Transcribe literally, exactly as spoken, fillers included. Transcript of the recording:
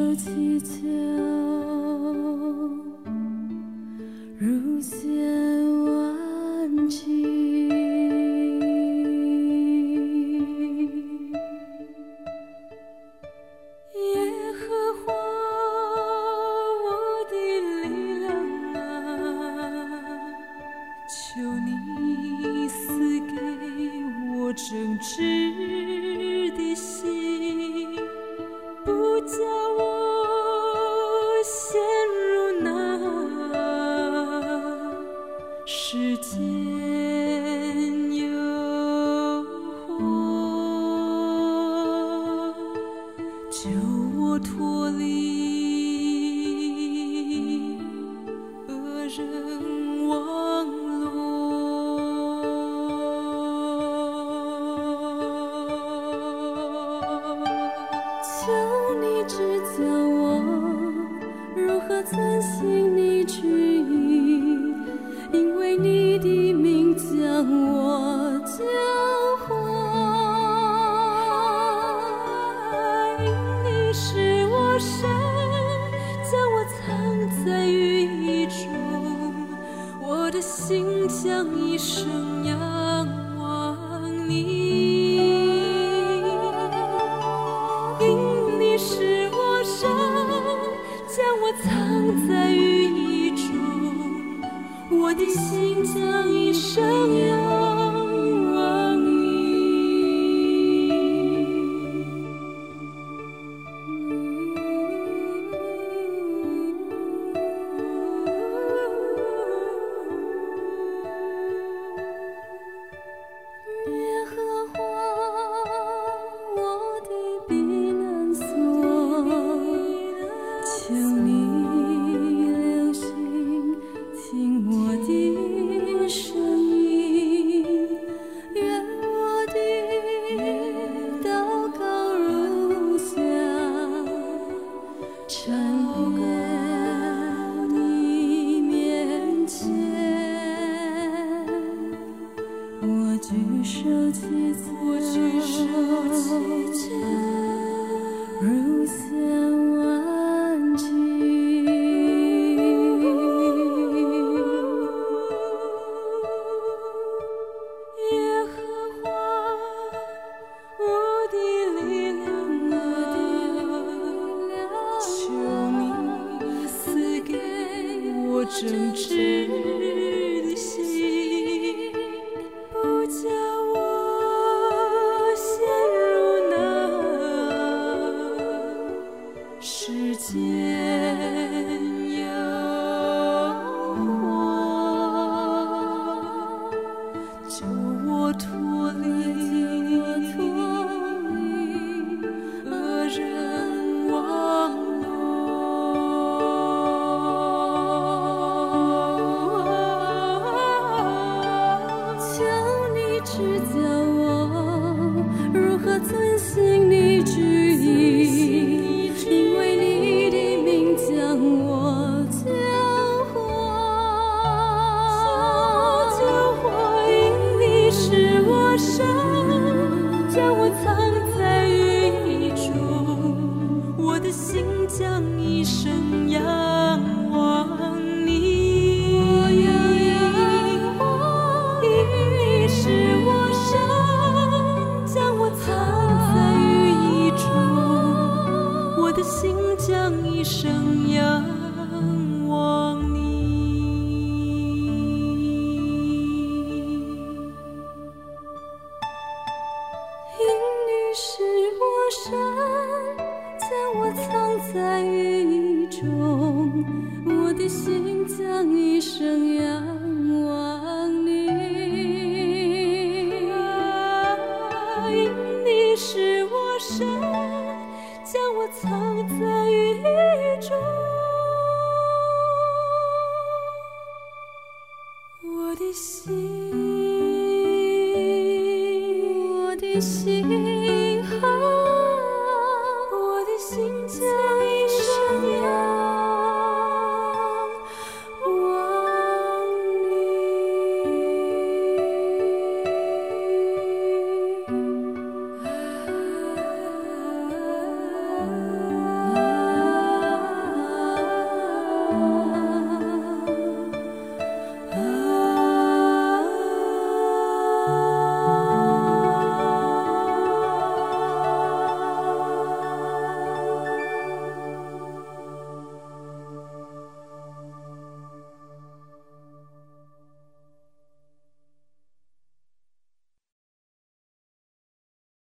祈求，如弦万顷。耶和华我的力量啊，求你赐给我正直的心，不叫我陷入那世间诱惑，救我脱离恶人网罗。求你指教我如何遵行你旨意，因为你的名将我教化。因你是我神，将我藏在羽中，我的心将一生仰望你。因你是我神，将我藏在羽中，我的心将一生仰望你。耶和华我的避难所，求你留心听我的声音，愿我的祷告如香，呈现你面前。我举手祈求，我举手祈求，如弦万顷。耶和华我的力量啊，求你赐给我正直的心，不叫我陷入那世间诱惑，救我脱离恶人网罗。求你指教我如何遵行你旨意，因为你的名将我教化。教化，因你是我神，将我藏在羽中，我的心将一生仰望你。因你是我神，将我藏在羽中，我的心将一生仰望你。因你是我神，将我藏在羽中，我的心将一生仰望你。因你是我神，将我藏在羽中，我的心，我的心